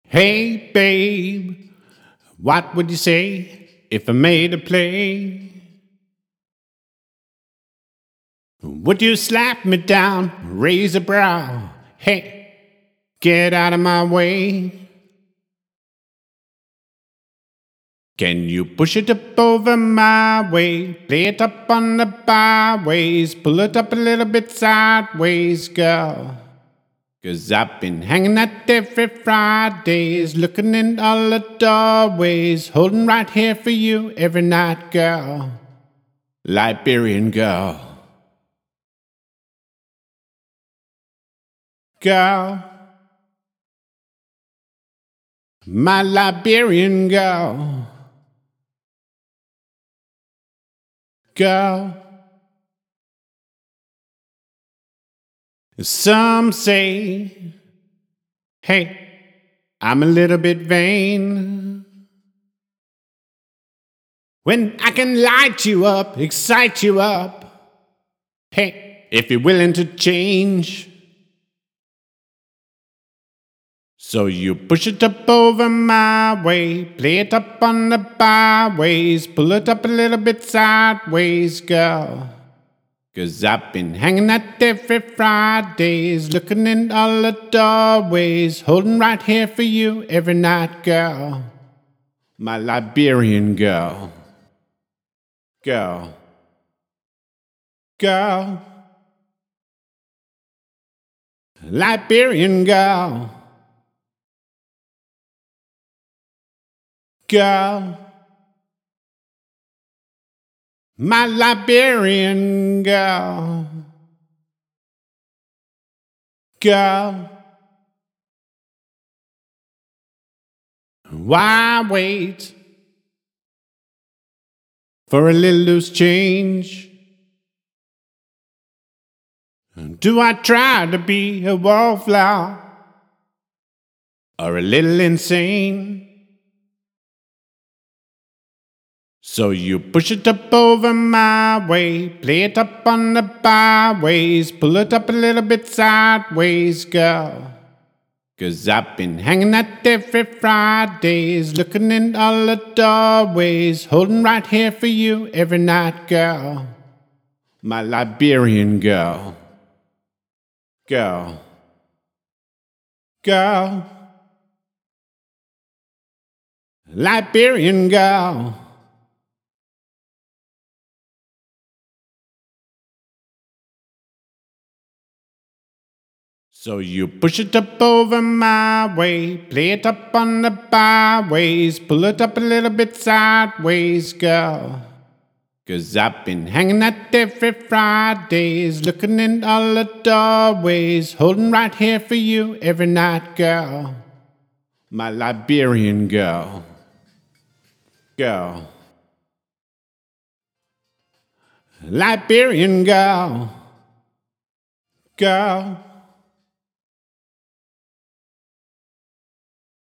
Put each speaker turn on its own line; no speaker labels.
Hey, babe, what would you say if I made a play? Would you slap me down, raise a brow? Hey, get out of my way. Can you push it up over my way? Play it up on the byways, pull it up a little bit sideways, girl. 'Cause I've been hanging out every Fridays, looking in all the doorways, holding right here for you every night, girl. Liberian girl. Girl. My Liberian girl. Girl. Some say, hey, I'm a little bit vain. When I can light you up, excite you up. Hey, if you're willing to change. So you push it up over my way, play it up on the byways, pull it up a little bit sideways, girl. 'Cause I've been hanging out every Fridays, looking in all the doorways, holding right here for you every night, girl. My Liberian girl. Girl. Girl. Liberian girl. Girl. My Liberian girl. Girl. Why wait for a little loose change? Do I try to be a wallflower or a little insane? So you push it up over my way, play it up on the byways, pull it up a little bit sideways, girl. 'Cause I've been hanging out every Fridays, looking in all the doorways, holding right here for you every night, girl. My Liberian girl. Girl. Girl. Liberian girl. So you push it up over my way, play it up on the byways, pull it up a little bit sideways, girl. 'Cause I've been hanging out every Fridays, looking in all the doorways, holding right here for you every night, girl. My Liberian girl. Girl. Liberian girl. Girl.